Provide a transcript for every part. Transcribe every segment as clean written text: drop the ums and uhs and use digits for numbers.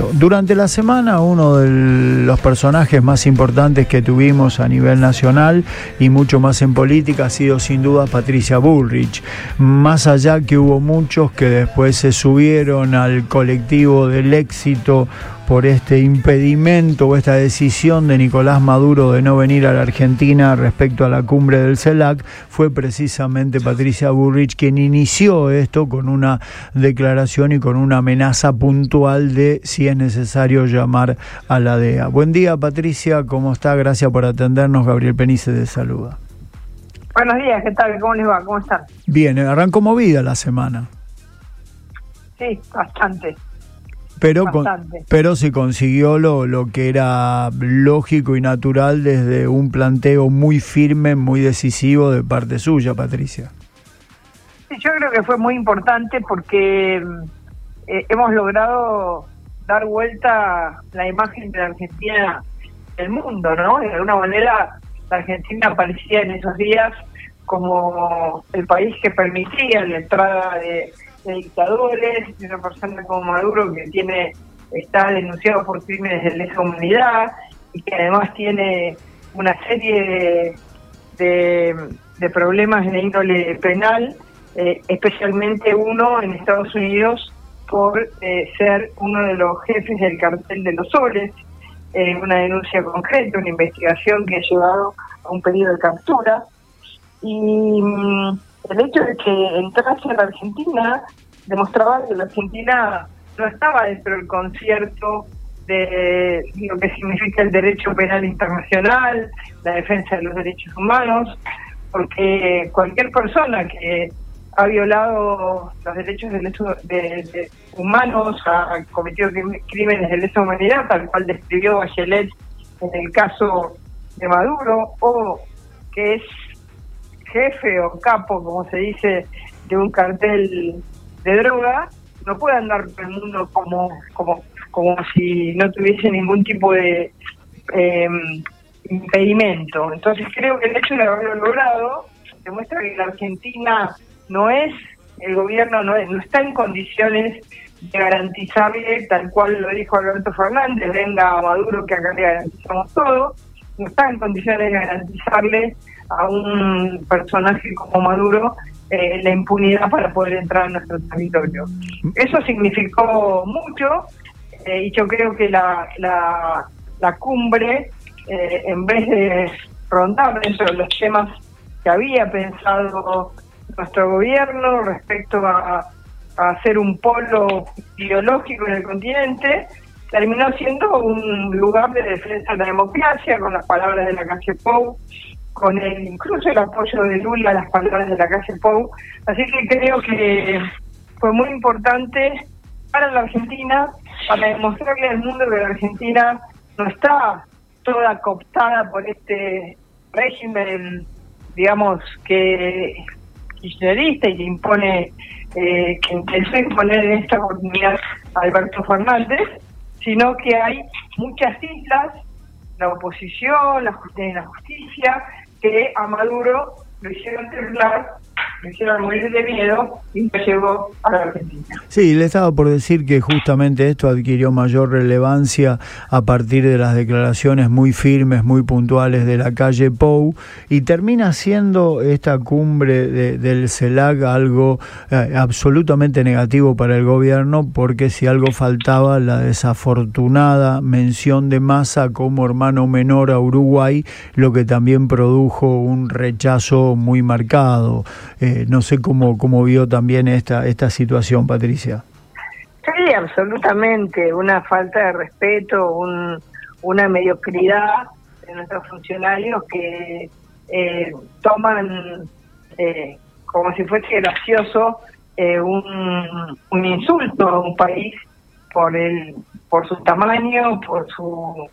Rosario. Durante la semana, uno de los personajes más importantes que tuvimos a nivel nacional y mucho más en política ha sido sin duda Patricia Bullrich. Más allá que hubo muchos que después se subieron al colectivo del éxito por este impedimento o esta decisión de Nicolás Maduro de no venir a la Argentina respecto a la cumbre del CELAC, fue precisamente Patricia Bullrich quien inició esto con una declaración y con una amenaza puntual de si es necesario llamar a la DEA. Buen día, Patricia, ¿cómo está? Gracias por atendernos. Gabriel Penice te saluda. Buenos días, ¿qué tal? ¿Cómo les va? ¿Cómo están? Bien, arrancó movida la semana. Sí, bastante. Pero se consiguió lo que era lógico y natural desde un planteo muy firme, muy decisivo de parte suya, Patricia. Sí, yo creo que fue muy importante porque hemos logrado dar vuelta la imagen de la Argentina del mundo, ¿no? De alguna manera la Argentina aparecía en esos días como el país que permitía la entrada de dictadores, de una persona como Maduro que está denunciado por crímenes de lesa humanidad y que además tiene una serie de problemas de índole penal, especialmente uno en Estados Unidos por ser uno de los jefes del cartel de los soles, una denuncia concreta, una investigación que ha llevado a un pedido de captura. Y el hecho de que entrase a la Argentina demostraba que la Argentina no estaba dentro del concierto de lo que significa el derecho penal internacional, la defensa de los derechos humanos, porque cualquier persona que ha violado los derechos de humanos, ha cometido crímenes de lesa humanidad, tal cual describió Bachelet en el caso de Maduro, o que es jefe o capo, como se dice, de un cartel de droga, no puede andar por el mundo como si no tuviese ningún tipo de impedimento. Entonces creo que el hecho de haberlo logrado demuestra que la Argentina el gobierno no está en condiciones de garantizarle, tal cual lo dijo Alberto Fernández, venga a Maduro que acá le garantizamos todo, no está en condiciones de garantizarle a un personaje como Maduro la impunidad para poder entrar a nuestro territorio. Eso significó mucho y yo creo que la cumbre, en vez de rondar dentro de los temas que había pensado nuestro gobierno respecto a hacer un polo ideológico en el continente, terminó siendo un lugar de defensa de la democracia, con las palabras de la calle Pou, con incluso el apoyo de Lula a las palabras de la calle Pou. Así que creo que fue muy importante para la Argentina, para demostrarle al mundo que la Argentina no está toda cooptada por este régimen, digamos, que kirchnerista y que impone, que empezó a imponer en esta oportunidad a Alberto Fernández, sino que hay muchas islas, la oposición, la justicia, que a Maduro lo hicieron temblar, lo hicieron morir de miedo y lo llevó a la Argentina. Sí, le estaba por decir que justamente esto adquirió mayor relevancia a partir de las declaraciones muy firmes, muy puntuales de la calle Pou, y termina siendo esta cumbre del CELAC algo absolutamente negativo para el gobierno, porque si algo faltaba, la desafortunada mención de Massa como hermano menor a Uruguay, lo que también produjo un rechazo muy marcado. No sé cómo vio también esta situación, Patricia. Sí, absolutamente. Una falta de respeto, una mediocridad de nuestros funcionarios que toman como si fuese gracioso un insulto a un país por su tamaño, por su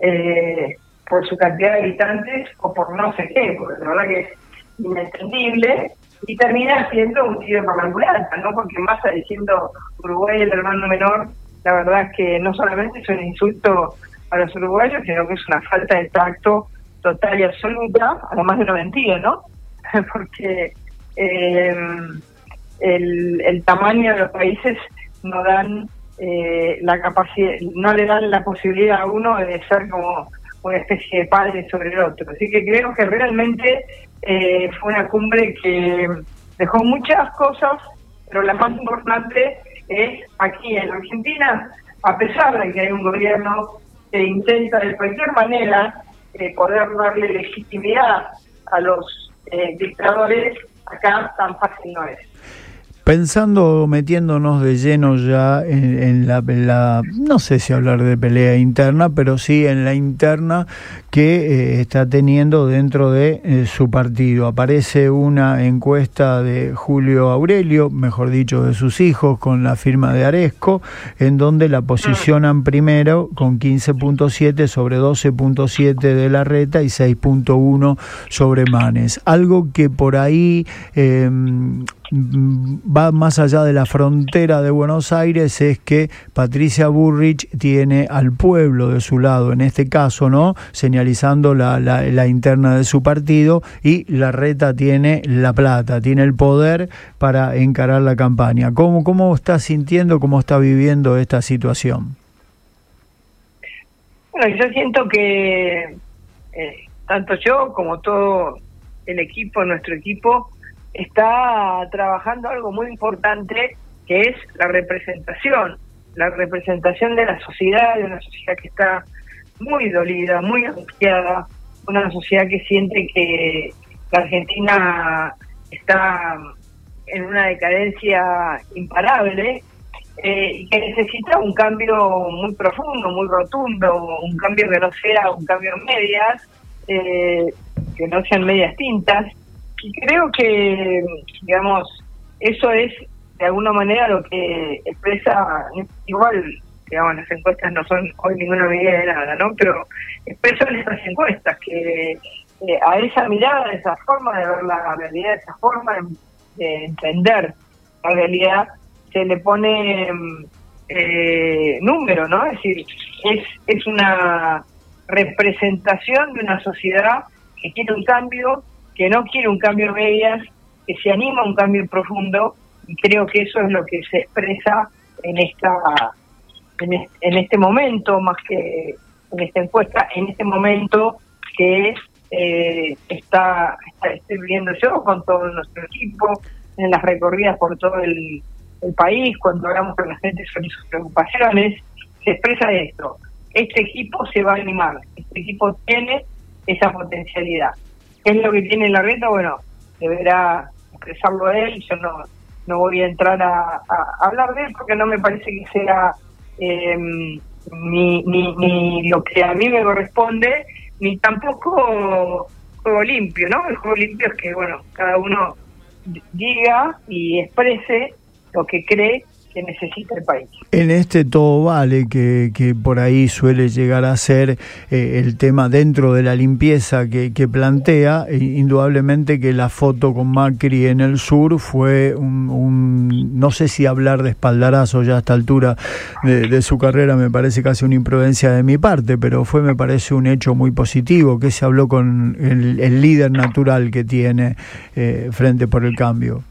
cantidad de habitantes o por no sé qué, porque la verdad que es inentendible. Y termina siendo un tiro por la culata, ¿no? Porque Massa diciendo Uruguay el hermano menor, la verdad es que no solamente es un insulto a los uruguayos, sino que es una falta de tacto total y absoluta, además de una mentira, ¿no? Porque el tamaño de los países no dan la capacidad, no le dan la posibilidad a uno de ser como una especie de padre sobre el otro. Así que creo que realmente fue una cumbre que dejó muchas cosas, pero la más importante es aquí en Argentina, a pesar de que hay un gobierno que intenta de cualquier manera poder darle legitimidad a los dictadores, acá tan fácil no es. Pensando, metiéndonos de lleno ya en la, no sé si hablar de pelea interna, pero sí en la interna que está teniendo dentro de su partido. Aparece una encuesta de Julio Aurelio, mejor dicho, de sus hijos, con la firma de Aresco, en donde la posicionan primero con 15.7 sobre 12.7 de Larreta y 6.1 sobre Manes. Algo que por ahí va más allá de la frontera de Buenos Aires, es que Patricia Bullrich tiene al pueblo de su lado, en este caso, ¿no?, señalizando la interna de su partido, y Larreta tiene la plata, tiene el poder para encarar la campaña. ¿Cómo está sintiendo, cómo está viviendo esta situación? Bueno, yo siento que tanto yo como todo el equipo, nuestro equipo, está trabajando algo muy importante, que es la representación de la sociedad, de una sociedad que está muy dolida, muy angustiada, una sociedad que siente que la Argentina está en una decadencia imparable y que necesita un cambio muy profundo, muy rotundo, un cambio que no sea un cambio en medias, que no sean medias tintas. Y creo que, digamos, eso es de alguna manera lo que expresa, igual, digamos, las encuestas no son hoy ninguna medida de nada, ¿no? Pero expresan esas encuestas que a esa mirada, a esa forma de ver la realidad, a esa forma de entender la realidad, se le pone número, ¿no? Es decir, es una representación de una sociedad que quiere un cambio, que no quiere un cambio medias, que se anima a un cambio profundo, y creo que eso es lo que se expresa en este momento, más que en esta encuesta, en este momento que estoy viviendo yo con todo nuestro equipo, en las recorridas por todo el país, cuando hablamos con la gente sobre sus preocupaciones, se expresa esto. Este equipo se va a animar, este equipo tiene esa potencialidad. ¿Qué es lo que tiene Larreta? Bueno, deberá expresarlo él. Yo no voy a entrar a hablar de él, porque no me parece que sea ni lo que a mí me corresponde, ni tampoco juego limpio, ¿no? El juego limpio es que, bueno, cada uno diga y exprese lo que cree que necesita el país. En este todo vale que por ahí suele llegar a ser el tema dentro de la limpieza que plantea, indudablemente que la foto con Macri en el sur fue un no sé si hablar de espaldarazo ya a esta altura de su carrera, me parece casi una imprudencia de mi parte, pero me parece un hecho muy positivo, que se habló con el líder natural que tiene Frente por el Cambio.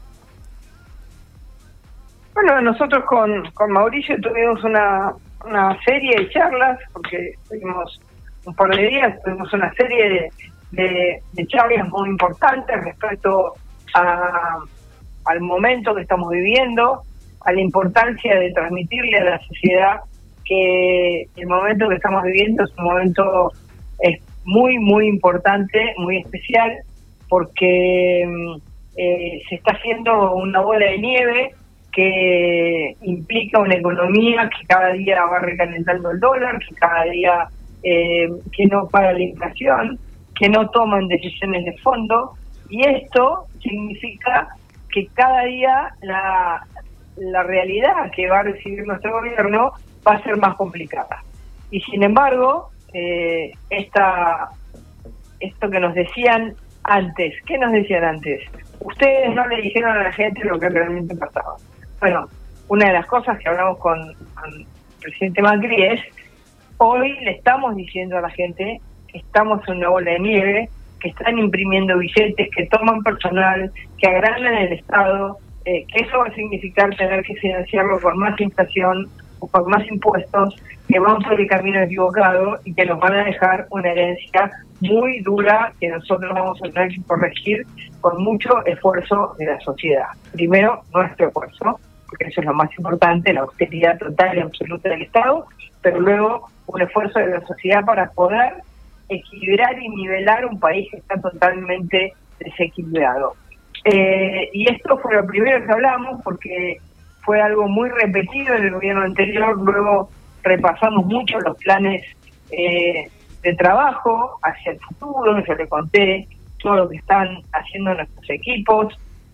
Bueno, nosotros con Mauricio tuvimos una serie de charlas, porque tuvimos un par de días, tuvimos una serie de charlas muy importantes respecto al momento que estamos viviendo, a la importancia de transmitirle a la sociedad que el momento que estamos viviendo es un momento muy, muy importante, muy especial, porque se está haciendo una bola de nieve que implica una economía que cada día va recalentando el dólar, que cada día que no para la inflación, que no toman decisiones de fondo, y esto significa que cada día la realidad que va a recibir nuestro gobierno va a ser más complicada. Y sin embargo, esto que nos decían antes, ¿qué nos decían antes? Ustedes no le dijeron a la gente lo que realmente pasaba. Bueno, una de las cosas que hablamos con el presidente Macri es, hoy le estamos diciendo a la gente que estamos en una bola de nieve, que están imprimiendo billetes, que toman personal, que agrandan el Estado, que eso va a significar tener que financiarlo con más inflación, o por más impuestos, que van por el camino equivocado y que nos van a dejar una herencia muy dura que nosotros vamos a tener que corregir con mucho esfuerzo de la sociedad. Primero, nuestro esfuerzo, porque eso es lo más importante, la austeridad total y absoluta del Estado, pero luego un esfuerzo de la sociedad para poder equilibrar y nivelar un país que está totalmente desequilibrado. Y esto fue lo primero que hablamos, porque fue algo muy repetido en el gobierno anterior. Luego repasamos mucho los planes de trabajo hacia el futuro. Yo le conté todo lo que están haciendo nuestros equipos,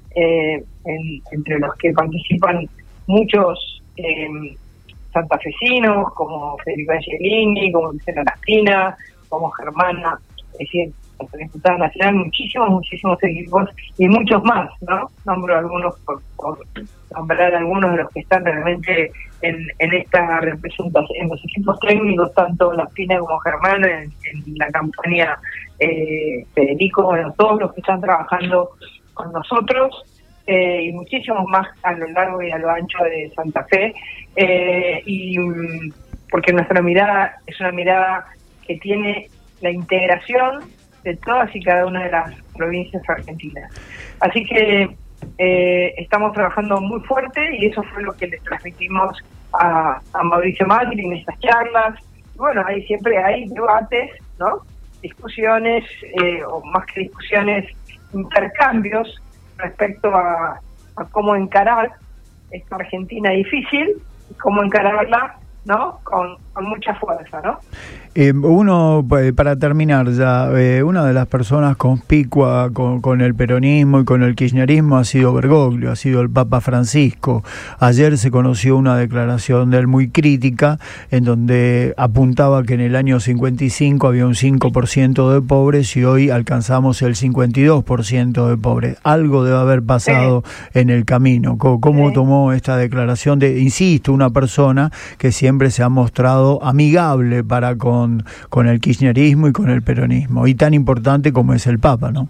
entre los que participan muchos santafesinos, como Federico Angelini, como Luciana Laspina, como Germana, es decir, la diputada nacional, muchísimos equipos y muchos más, ¿no? Nombro algunos por nombrar algunos de los que están realmente en esta representación, en los equipos técnicos, tanto Laspina como Germana, en la campaña Federico, bueno, todos los que están trabajando con nosotros, y muchísimos más a lo largo y a lo ancho de Santa Fe, y porque nuestra mirada es una mirada que tiene la integración de todas y cada una de las provincias argentinas. Así que estamos trabajando muy fuerte y eso fue lo que le transmitimos a Mauricio Macri en estas charlas. Bueno, ahí siempre hay debates, ¿no? Discusiones, o más que discusiones, intercambios respecto a cómo encarar esta Argentina difícil y cómo encararla, ¿no? Con mucha fuerza, ¿no? Uno, para terminar ya, una de las personas conspicua con el peronismo y con el kirchnerismo ha sido Bergoglio, ha sido el Papa Francisco. Ayer se conoció una declaración de él muy crítica, en donde apuntaba que en el año 55 había un 5% de pobres y hoy alcanzamos el 52% de pobres. Algo debe haber pasado en el camino. ¿Cómo tomó esta declaración de, insisto, una persona que siempre se ha mostrado amigable para con el kirchnerismo y con el peronismo, y tan importante como es el Papa, ¿no?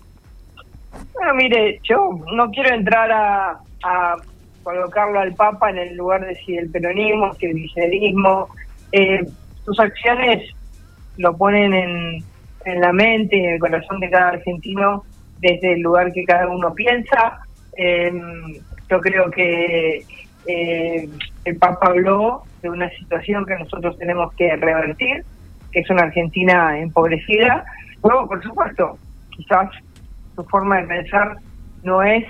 Bueno, mire, yo no quiero entrar a colocarlo al Papa en el lugar de si el peronismo, si el kirchnerismo. Sus acciones lo ponen en la mente y en el corazón de cada argentino desde el lugar que cada uno piensa. Yo creo que el Papa habló de una situación que nosotros tenemos que revertir, que es una Argentina empobrecida. Luego, por supuesto, quizás su forma de pensar no es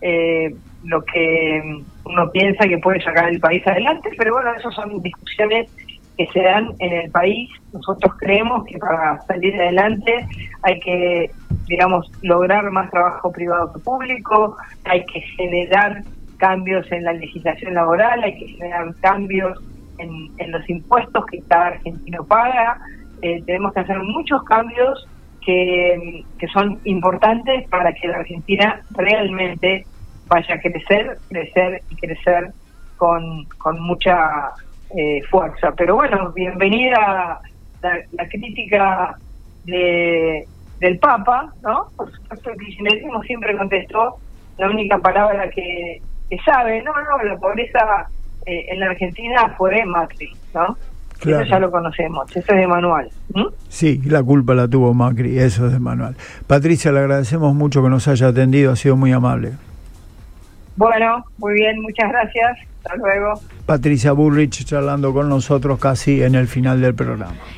lo que uno piensa que puede sacar el país adelante, pero bueno, esas son discusiones que se dan en el país. Nosotros creemos que para salir adelante hay que, digamos, lograr más trabajo privado que público, hay que generar cambios en la legislación laboral, hay que generar cambios en los impuestos que cada argentino paga. Tenemos que hacer muchos cambios que son importantes para que la Argentina realmente vaya a crecer y crecer con mucha fuerza. Pero bueno, bienvenida la crítica del Papa, ¿no? Por supuesto, el kirchnerismo siempre contestó la única palabra que sabe, no, la pobreza en la Argentina fue Macri, ¿no? Claro. Eso ya lo conocemos, eso es de manual. Sí, la culpa la tuvo Macri, eso es de manual. Patricia, le agradecemos mucho que nos haya atendido, ha sido muy amable. Bueno, muy bien, muchas gracias, hasta luego. Patricia Bullrich charlando con nosotros casi en el final del programa.